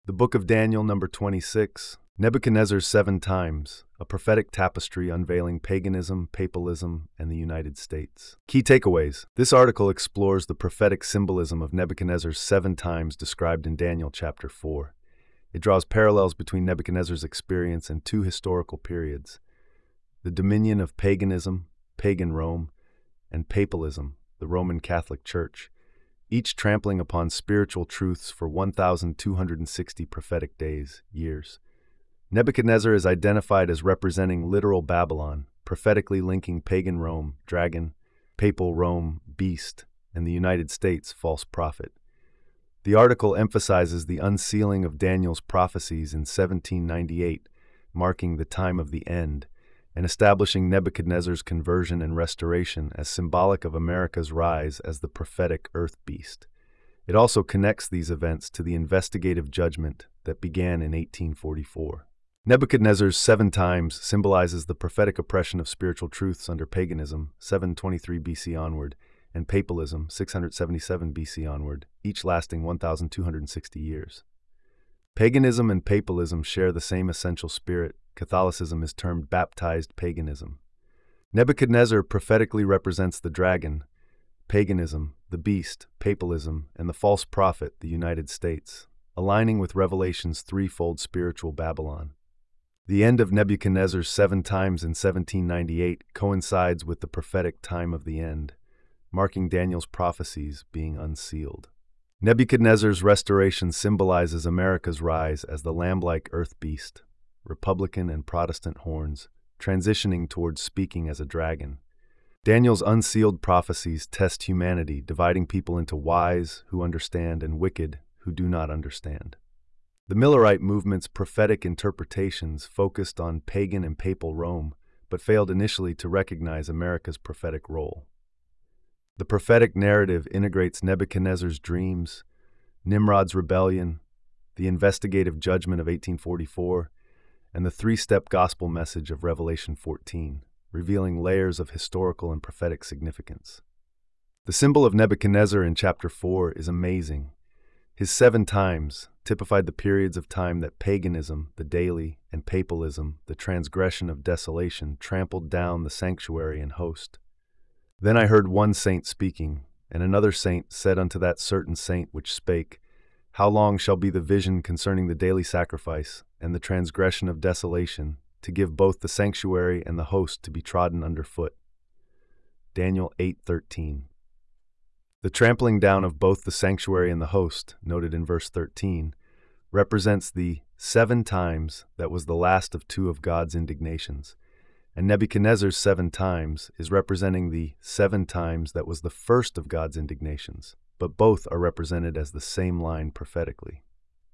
The Book of Daniel, number 26, Nebuchadnezzar's Seven Times, a prophetic tapestry unveiling paganism, papalism, and the United States. Key takeaways. This article explores the prophetic symbolism of Nebuchadnezzar's 7 times described in Daniel chapter 4. It draws parallels between Nebuchadnezzar's experience and two historical periods: the dominion of paganism, pagan Rome, and papalism, the Roman Catholic Church, each trampling upon spiritual truths for 1,260 prophetic days, years. Nebuchadnezzar is identified as representing literal Babylon, prophetically linking pagan Rome, dragon, papal Rome, beast, and the United States, false prophet. The article emphasizes the unsealing of Daniel's prophecies in 1798, marking the time of the end, and establishing Nebuchadnezzar's conversion and restoration as symbolic of America's rise as the prophetic earth beast. It also connects these events to the investigative judgment that began in 1844. Nebuchadnezzar's 7 times symbolizes the prophetic oppression of spiritual truths under paganism, 723 BC onward, and papalism, 677 BC onward, each lasting 1,260 years. Paganism and papalism share the same essential spirit. Catholicism is termed baptized paganism. Nebuchadnezzar prophetically represents the dragon, paganism, the beast, papalism, and the false prophet, the United States, aligning with Revelation's threefold spiritual Babylon. The end of Nebuchadnezzar's 7 times in 1798 coincides with the prophetic time of the end, marking Daniel's prophecies being unsealed. Nebuchadnezzar's restoration symbolizes America's rise as the lamb-like earth beast, Republican and Protestant horns, transitioning towards speaking as a dragon. Daniel's unsealed prophecies test humanity, dividing people into wise, who understand, and wicked, who do not understand. The Millerite movement's prophetic interpretations focused on pagan and papal Rome, but failed initially to recognize America's prophetic role. The prophetic narrative integrates Nebuchadnezzar's dreams, Nimrod's rebellion, the investigative judgment of 1844, and the 3-step gospel message of Revelation 14, revealing layers of historical and prophetic significance. The symbol of Nebuchadnezzar in chapter 4 is amazing. His 7 times typified the periods of time that paganism, the daily, and papalism, the transgression of desolation, trampled down the sanctuary and host. Then I heard one saint speaking, and another saint said unto that certain saint which spake, How long shall be the vision concerning the daily sacrifice, and the transgression of desolation, to give both the sanctuary and the host to be trodden under foot? Daniel 8:13. The trampling down of both the sanctuary and the host, noted in verse 13, represents the 7 times that was the last of 2 of God's indignations, and Nebuchadnezzar's 7 times is representing the 7 times that was the first of God's indignations, but both are represented as the same line prophetically.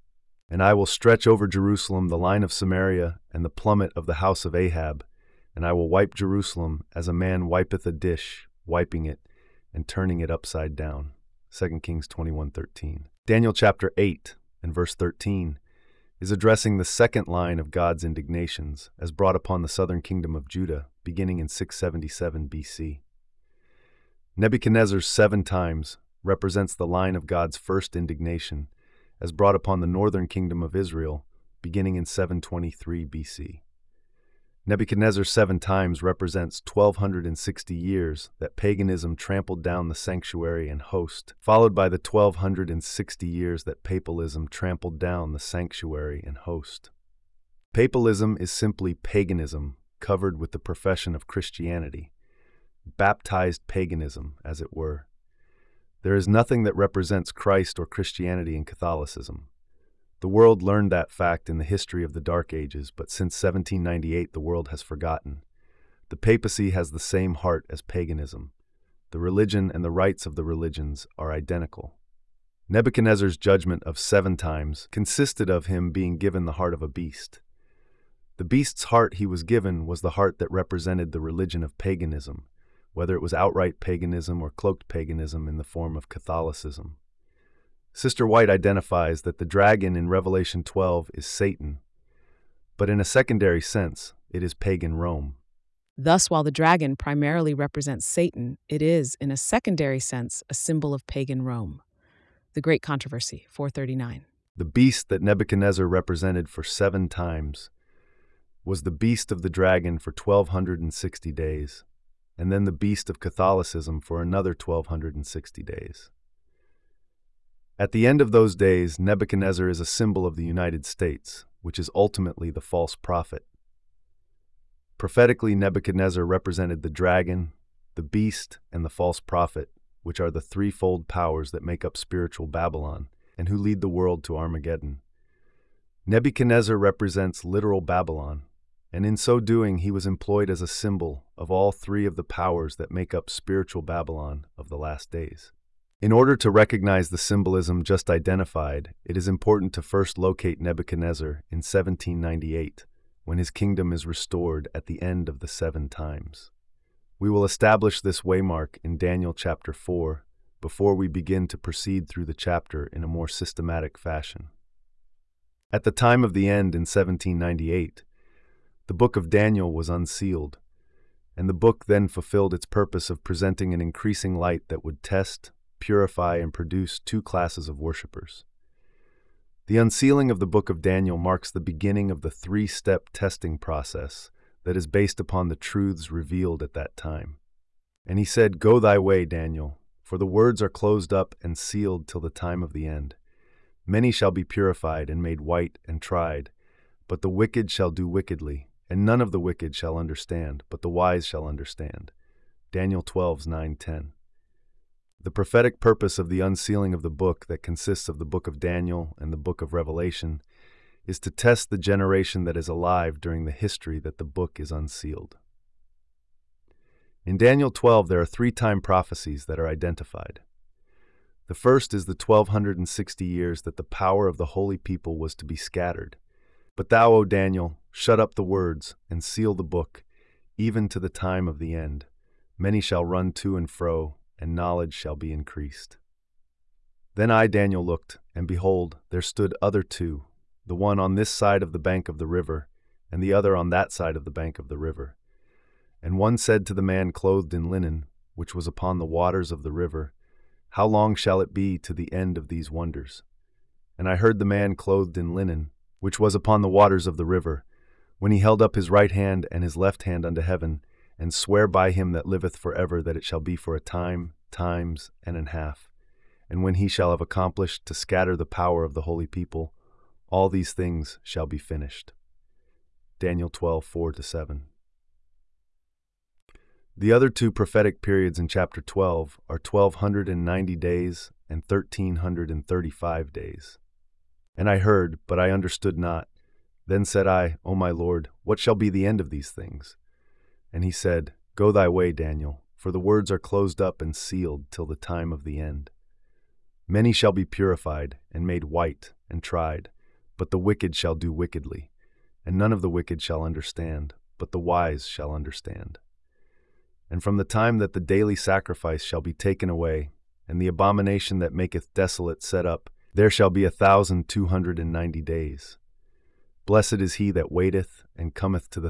And I will stretch over Jerusalem the line of Samaria and the plummet of the house of Ahab, and I will wipe Jerusalem as a man wipeth a dish, wiping it and turning it upside down. 2 Kings 21:13. Daniel chapter 8 and verse 13 is addressing the second line of God's indignations as brought upon the southern kingdom of Judah, beginning in 677 BC. Nebuchadnezzar's 7 times represents the line of God's first indignation as brought upon the northern kingdom of Israel, beginning in 723 BC. Nebuchadnezzar's 7 times represents 1,260 years that paganism trampled down the sanctuary and host, followed by the 1,260 years that papalism trampled down the sanctuary and host. Papalism is simply paganism covered with the profession of Christianity, baptized paganism, as it were. There is nothing that represents Christ or Christianity in Catholicism. The world learned that fact in the history of the Dark Ages, but since 1798 the world has forgotten. The papacy has the same heart as paganism. The religion and the rites of the religions are identical. Nebuchadnezzar's judgment of 7 times consisted of him being given the heart of a beast. The beast's heart he was given was the heart that represented the religion of paganism, whether it was outright paganism or cloaked paganism in the form of Catholicism. Sister White identifies that the dragon in Revelation 12 is Satan, but in a secondary sense, it is pagan Rome. Thus, while the dragon primarily represents Satan, it is, in a secondary sense, a symbol of pagan Rome. The Great Controversy, 439. The beast that Nebuchadnezzar represented for 7 times was the beast of the dragon for 1260 days, and then the beast of Catholicism for another 1260 days. At the end of those days, Nebuchadnezzar is a symbol of the United States, which is ultimately the false prophet. Prophetically, Nebuchadnezzar represented the dragon, the beast, and the false prophet, which are the threefold powers that make up spiritual Babylon and who lead the world to Armageddon. Nebuchadnezzar represents literal Babylon, and in so doing he was employed as a symbol of all 3 of the powers that make up spiritual Babylon of the last days. In order to recognize the symbolism just identified, it is important to first locate Nebuchadnezzar in 1798, when his kingdom is restored at the end of the 7 times. We will establish this waymark in Daniel chapter 4 before we begin to proceed through the chapter in a more systematic fashion. At the time of the end in 1798, the book of Daniel was unsealed, and the book then fulfilled its purpose of presenting an increasing light that would test, purify, and produce 2 classes of worshipers. The unsealing of the book of Daniel marks the beginning of the 3-step testing process that is based upon the truths revealed at that time. And he said, "Go thy way, Daniel, for the words are closed up and sealed till the time of the end. Many shall be purified and made white and tried, but the wicked shall do wickedly, and none of the wicked shall understand, but the wise shall understand." Daniel 12:9-10. The prophetic purpose of the unsealing of the book that consists of the book of Daniel and the book of Revelation is to test the generation that is alive during the history that the book is unsealed. In Daniel 12, there are 3 time prophecies that are identified. The first is the 1260 years that the power of the holy people was to be scattered. "But thou, O Daniel, shut up the words and seal the book, even to the time of the end. Many shall run to and fro, and knowledge shall be increased." Then I, Daniel, looked, and behold, there stood other 2, the one on this side of the bank of the river, and the other on that side of the bank of the river. And one said to the man clothed in linen, which was upon the waters of the river, "How long shall it be to the end of these wonders?" And I heard the man clothed in linen, which was upon the waters of the river, when he held up his right hand and his left hand unto heaven, and swear by him that liveth forever that it shall be for a time, times, and an half. And when he shall have accomplished to scatter the power of the holy people, all these things shall be finished. Daniel 12:4-7. The other 2 prophetic periods in chapter 12 are 1290 days and 1335 days. And I heard, but I understood not. Then said I, "O my Lord, what shall be the end of these things?" And he said, "Go thy way, Daniel, for the words are closed up and sealed till the time of the end. Many shall be purified and made white and tried, but the wicked shall do wickedly, and none of the wicked shall understand, but the wise shall understand. And from the time that the daily sacrifice shall be taken away, and the abomination that maketh desolate set up, there shall be 1290 days. Blessed is he that waiteth, and cometh to the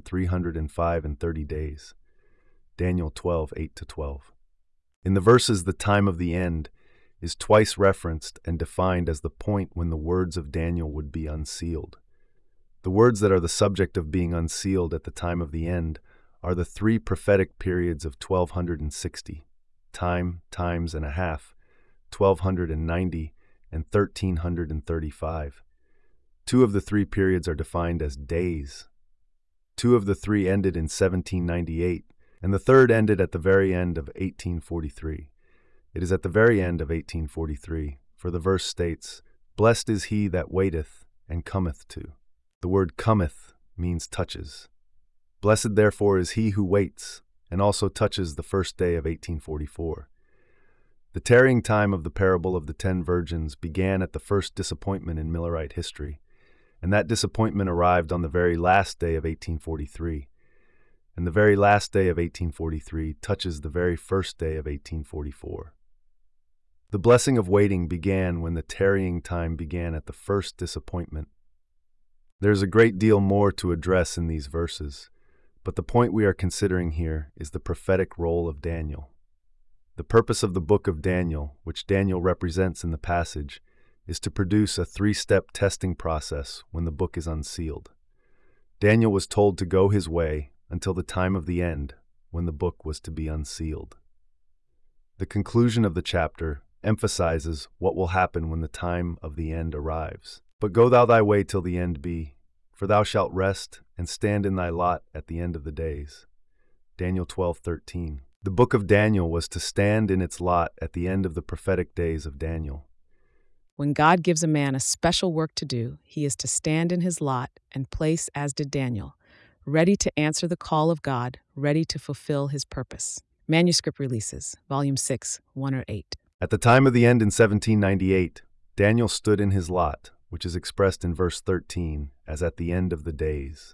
1335 days. Daniel 12:8-12. In the verses, the time of the end is twice referenced and defined as the point when the words of Daniel would be unsealed. The words that are the subject of being unsealed at the time of the end are the 3 prophetic periods of 1260, time, times and a half, 1290, and 1335. 2 of the 3 periods are defined as days. 2 of the 3 ended in 1798, and the third ended at the very end of 1843. It is at the very end of 1843, for the verse states, "Blessed is he that waiteth and cometh to." The word cometh means touches. Blessed therefore is he who waits, and also touches the first day of 1844. The tarrying time of the parable of the 10 virgins began at the first disappointment in Millerite history, and that disappointment arrived on the very last day of 1843. And the very last day of 1843 touches the very first day of 1844. The blessing of waiting began when the tarrying time began at the first disappointment. There is a great deal more to address in these verses, but the point we are considering here is the prophetic role of Daniel. The purpose of the book of Daniel, which Daniel represents in the passage, is to produce a three-step testing process when the book is unsealed. Daniel was told to go his way until the time of the end, when the book was to be unsealed. The conclusion of the chapter emphasizes what will happen when the time of the end arrives. But go thou thy way till the end be, for thou shalt rest and stand in thy lot at the end of the days. Daniel 12:13. The book of Daniel was to stand in its lot at the end of the prophetic days of Daniel. When God gives a man a special work to do, he is to stand in his lot and place as did Daniel, ready to answer the call of God, ready to fulfill his purpose. Manuscript Releases, Volume 6, 108. At the time of the end in 1798, Daniel stood in his lot, which is expressed in verse 13 as at the end of the days.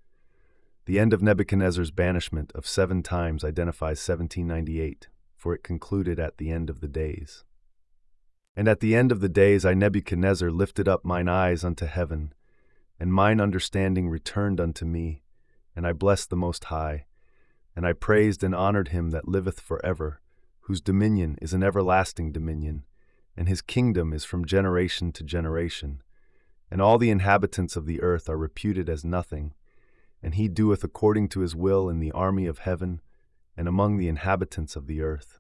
The end of Nebuchadnezzar's banishment of 7 times identifies 1798, for it concluded at the end of the days. And at the end of the days I, Nebuchadnezzar, lifted up mine eyes unto heaven, and mine understanding returned unto me, and I blessed the Most High, and I praised and honored him that liveth forever, whose dominion is an everlasting dominion, and his kingdom is from generation to generation. And all the inhabitants of the earth are reputed as nothing, and he doeth according to his will in the army of heaven, and among the inhabitants of the earth.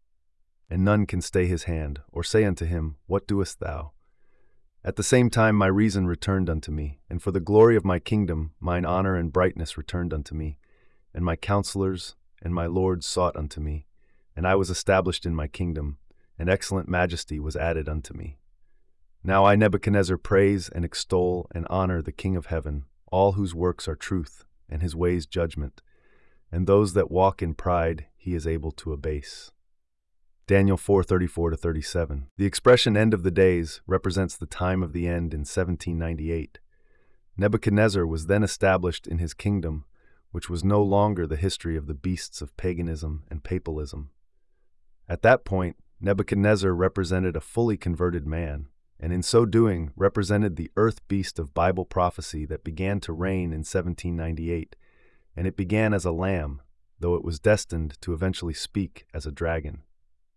And none can stay his hand, or say unto him, What doest thou? At the same time my reason returned unto me, and for the glory of my kingdom mine honor and brightness returned unto me, and my counselors and my lords sought unto me, and I was established in my kingdom, and excellent majesty was added unto me. Now I, Nebuchadnezzar, praise and extol and honor the King of heaven, all whose works are truth, and his ways judgment, and those that walk in pride he is able to abase. Daniel 4:34-37. The expression end of the days represents the time of the end in 1798. Nebuchadnezzar was then established in his kingdom, which was no longer the history of the beasts of paganism and papalism. At that point, Nebuchadnezzar represented a fully converted man, and in so doing represented the earth beast of Bible prophecy that began to reign in 1798, and it began as a lamb, though it was destined to eventually speak as a dragon.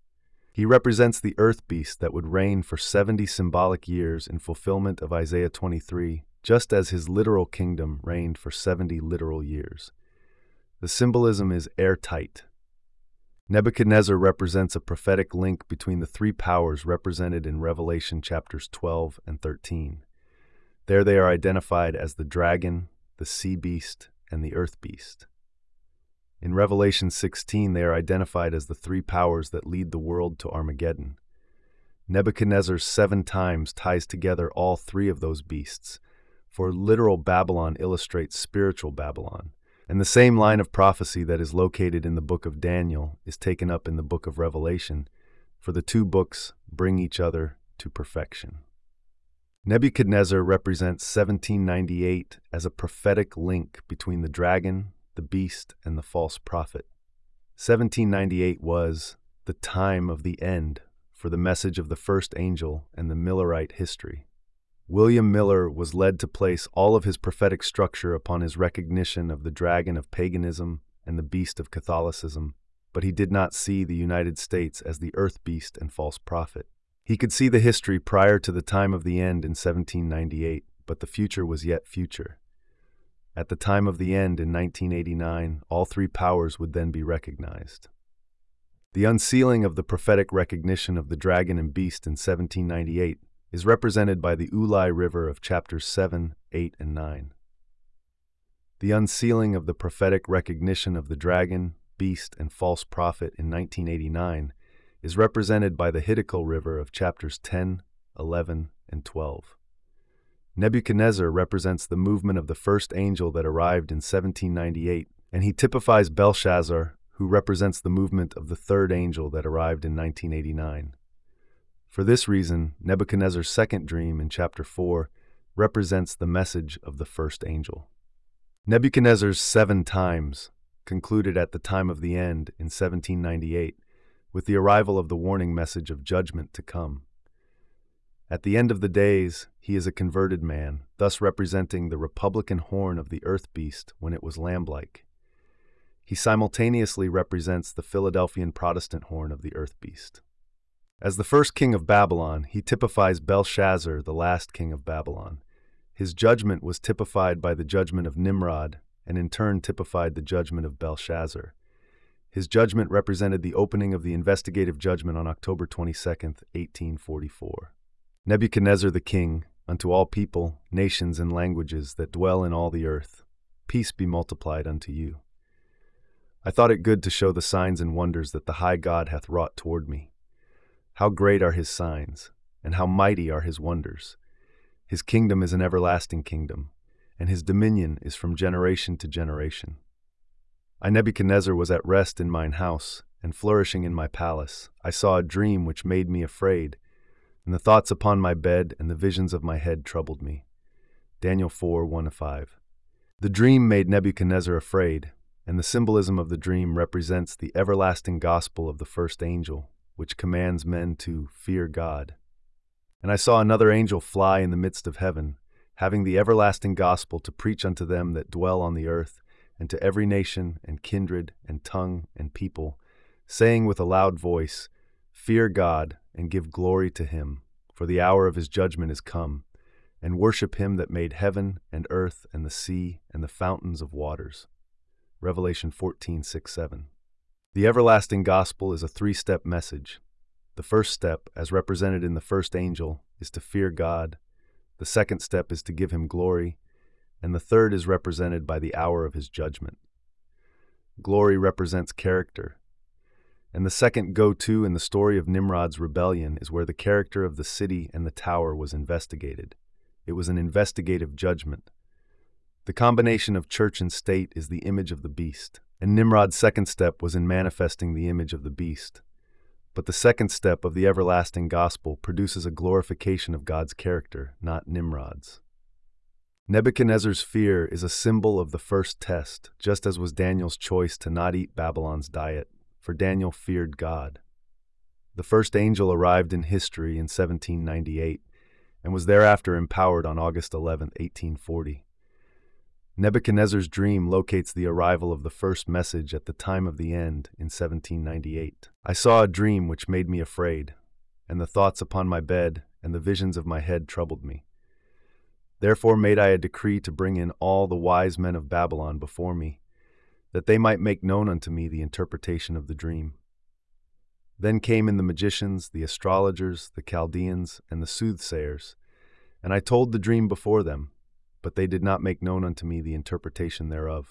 He represents the earth beast that would reign for 70 symbolic years in fulfillment of Isaiah 23, just as his literal kingdom reigned for 70 literal years. The symbolism is airtight. Nebuchadnezzar represents a prophetic link between the 3 powers represented in Revelation chapters 12 and 13. There they are identified as the dragon, the sea beast, and the earth beast. In Revelation 16, they are identified as the 3 powers that lead the world to Armageddon. Nebuchadnezzar's 7 times ties together all 3 of those beasts, for literal Babylon illustrates spiritual Babylon, and the same line of prophecy that is located in the book of Daniel is taken up in the book of Revelation, for the 2 books bring each other to perfection. Nebuchadnezzar represents 1798 as a prophetic link between the dragon, the beast, and the false prophet. 1798 was the time of the end for the message of the first angel and the Millerite history. William Miller was led to place all of his prophetic structure upon his recognition of the dragon of paganism and the beast of Catholicism, but he did not see the United States as the earth beast and false prophet. He could see the history prior to the time of the end in 1798, but the future was yet future. At the time of the end in 1989, all 3 powers would then be recognized. The unsealing of the prophetic recognition of the dragon and beast in 1798 is represented by the Ulai River of chapters 7, 8, and 9. The unsealing of the prophetic recognition of the dragon, beast, and false prophet in 1989 is represented by the Hiddekel River of chapters 10, 11, and 12. Nebuchadnezzar represents the movement of the first angel that arrived in 1798, and he typifies Belshazzar, who represents the movement of the third angel that arrived in 1989. For this reason, Nebuchadnezzar's second dream in chapter 4 represents the message of the first angel. Nebuchadnezzar's 7 times concluded at the time of the end in 1798 with the arrival of the warning message of judgment to come. At the end of the days, he is a converted man, thus representing the Republican horn of the earth beast when it was lamb-like. He simultaneously represents the Philadelphian Protestant horn of the earth beast. As the first king of Babylon, he typifies Belshazzar, the last king of Babylon. His judgment was typified by the judgment of Nimrod, and in turn typified the judgment of Belshazzar. His judgment represented the opening of the investigative judgment on October 22, 1844. Nebuchadnezzar the king, unto all people, nations, and languages that dwell in all the earth, peace be multiplied unto you. I thought it good to show the signs and wonders that the high God hath wrought toward me. How great are his signs, and how mighty are his wonders! His kingdom is an everlasting kingdom, and his dominion is from generation to generation. I, Nebuchadnezzar, was at rest in mine house, and flourishing in my palace. I saw a dream which made me afraid, and the thoughts upon my bed and the visions of my head troubled me. Daniel 4, 1-5. The dream made Nebuchadnezzar afraid, and the symbolism of the dream represents the everlasting gospel of the first angel, which commands men to fear God. And I saw another angel fly in the midst of heaven, having the everlasting gospel to preach unto them that dwell on the earth, and to every nation and kindred and tongue and people, saying with a loud voice, Fear God, and give glory to him, for the hour of his judgment is come, and worship him that made heaven and earth and the sea and the fountains of waters. Revelation 14, 6, 7. The everlasting gospel is a three-step message. The first step, as represented in the first angel, is to fear God. The second step is to give him glory, and the third is represented by the hour of his judgment. Glory represents character, and the second go-to in the story of Nimrod's rebellion is where the character of the city and the tower was investigated. It was an investigative judgment. The combination of church and state is the image of the beast, and Nimrod's second step was in manifesting the image of the beast. But the second step of the everlasting gospel produces a glorification of God's character, not Nimrod's. Nebuchadnezzar's fear is a symbol of the first test, just as was Daniel's choice to not eat Babylon's diet, for Daniel feared God. The first angel arrived in history in 1798 and was thereafter empowered on August 11, 1840. Nebuchadnezzar's dream locates the arrival of the first message at the time of the end in 1798. I saw a dream which made me afraid, and the thoughts upon my bed and the visions of my head troubled me. Therefore made I a decree to bring in all the wise men of Babylon before me, that they might make known unto me the interpretation of the dream. Then came in the magicians, the astrologers, the Chaldeans, and the soothsayers, and I told the dream before them, but they did not make known unto me the interpretation thereof.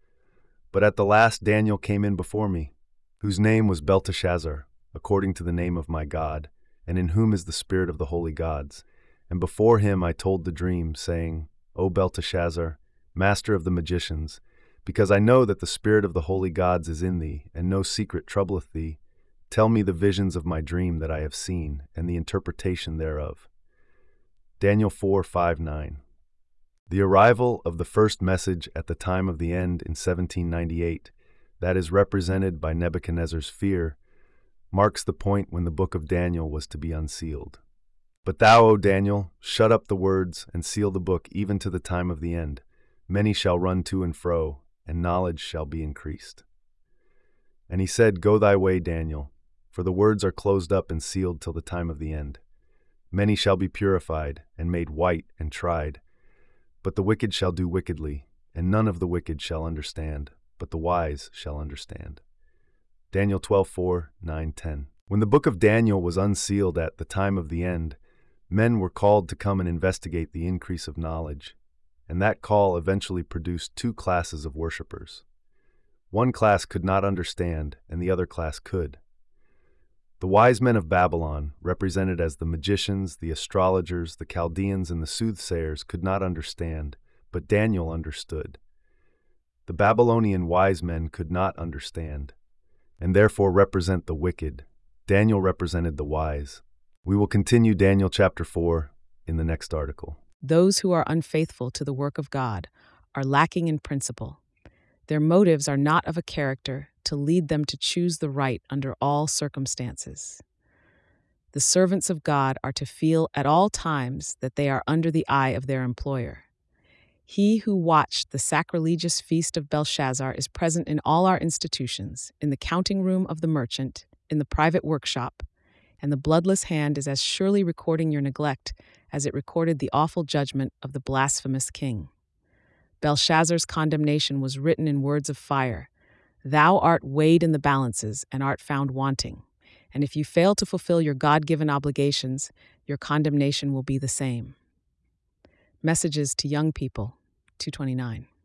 But at the last Daniel came in before me, whose name was Belteshazzar, according to the name of my God, and in whom is the spirit of the holy gods. And before him I told the dream, saying, O Belteshazzar, master of the magicians, because I know that the spirit of the holy gods is in thee, and no secret troubleth thee, tell me the visions of my dream that I have seen, and the interpretation thereof. Daniel 4, 5, 9. The arrival of the first message at the time of the end in 1798, that is represented by Nebuchadnezzar's fear, marks the point when the book of Daniel was to be unsealed. But thou, O Daniel, shut up the words and seal the book even to the time of the end. Many shall run to and fro, and knowledge shall be increased. And he said, Go thy way, Daniel, for the words are closed up and sealed till the time of the end. Many shall be purified, and made white, and tried. But the wicked shall do wickedly, and none of the wicked shall understand, but the wise shall understand. Daniel 12:4, 9, 10. When the book of Daniel was unsealed at the time of the end, men were called to come and investigate the increase of knowledge, and that call eventually produced two classes of worshipers. One class could not understand, and the other class could. The wise men of Babylon, represented as the magicians, the astrologers, the Chaldeans, and the soothsayers, could not understand, but Daniel understood. The Babylonian wise men could not understand, and therefore represent the wicked. Daniel represented the wise. We will continue Daniel chapter 4 in the next article. Those who are unfaithful to the work of God are lacking in principle. Their motives are not of a character to lead them to choose the right under all circumstances. The servants of God are to feel at all times that they are under the eye of their employer. He who watched the sacrilegious feast of Belshazzar is present in all our institutions, in the counting room of the merchant, in the private workshop, and the bloodless hand is as surely recording your neglect as it recorded the awful judgment of the blasphemous king. Belshazzar's condemnation was written in words of fire. Thou art weighed in the balances and art found wanting. And if you fail to fulfill your God-given obligations, your condemnation will be the same. Messages to Young People, 229.